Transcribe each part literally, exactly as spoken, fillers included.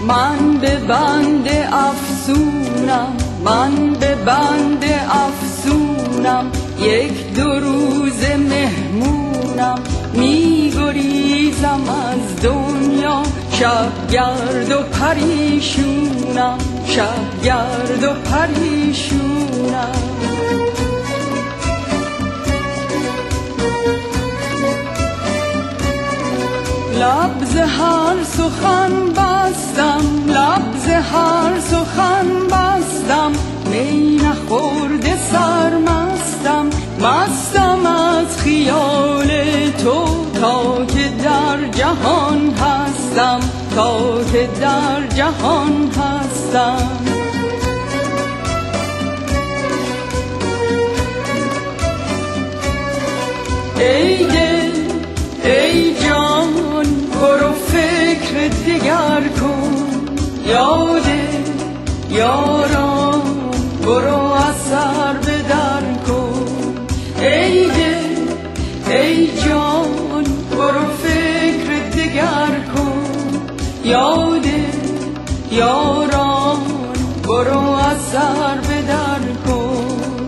من به بند افسونم، من به بند افسونم، یک دو روز مهمونم، می گریزم از دنیا، شب گرد و پریشونم، شب گرد و پریشونم. لب ز هر سخن بستم، لب ز هر سخن بستم، می نخورده سرمستم، مستم از خیال تو تا که در جهان هستم، تا که در جهان هستم. ای دل ای جان برو فکر دیگر کن، یاد یاران برو اثر به در کن. ای دل ای جان برو فکر دیگر کن، یاد یاران برو اثر به در کن.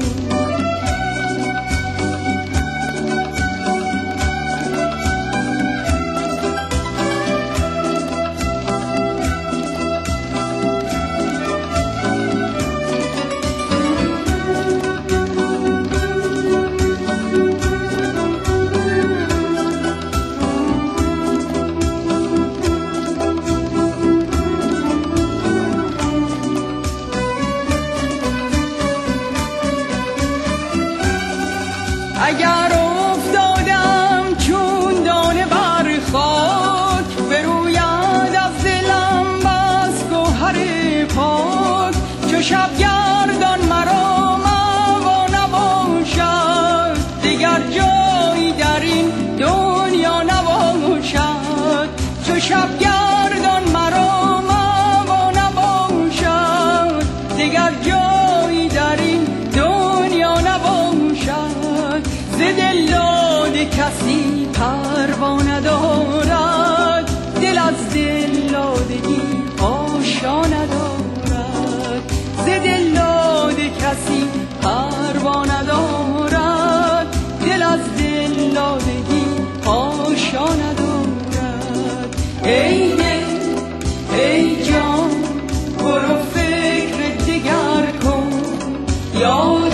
اگر افتادم چون دانه بر خاک، بروید از دلم بس گوهر پاک. چو شب گردان مرا موا نباشد، دیگر جایی در این دنیا نباشد. چو شب گردان مرا موا نباشد، دیگر جایی در این دنیا نباشد. ز دل داد کسی پروا ندارد، دل از دل دادگی آشا ندارد. ز دل داد کسی پروا ندارد، دل از دل دادگی آشا ندارد. ای دل ای جان برو فکر دیگر کن، یاد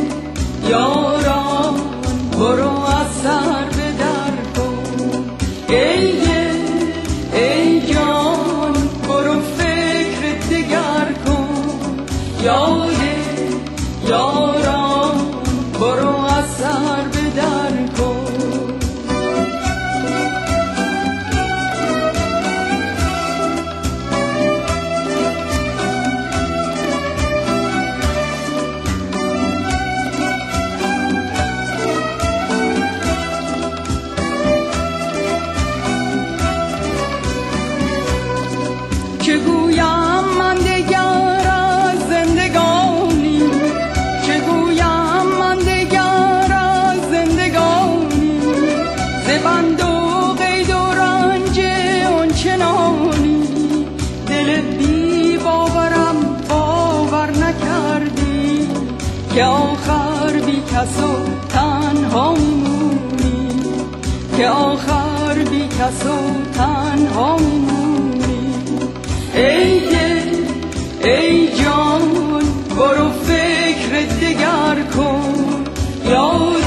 یاران برو اثر به در کن. ای دل ای جان برو فکر دیگر کن، یاد یاران برو اثر به در کن. چه گویم من دگر از زندگانی، چه گویم من دگر از زندگانی، ز بند و قید و رنج آنچنانی. دل بی باورم باور نکردی، که آخر بی کس و تنها میمونی، که آخر بی کس و تنها میمونی. ای دل ای جان برو فکر دیگر کن، یاد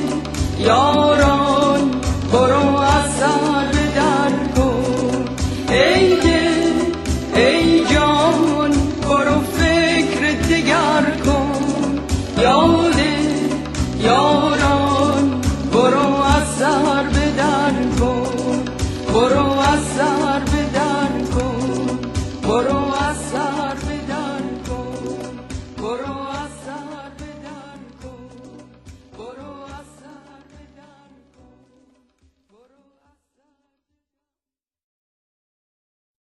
یاران برو اثر به در کن. ای دل ای جان برو فکر دیگر کن، یاد یاران برو اثر به در کن، برو اثر به در کن، برو اثر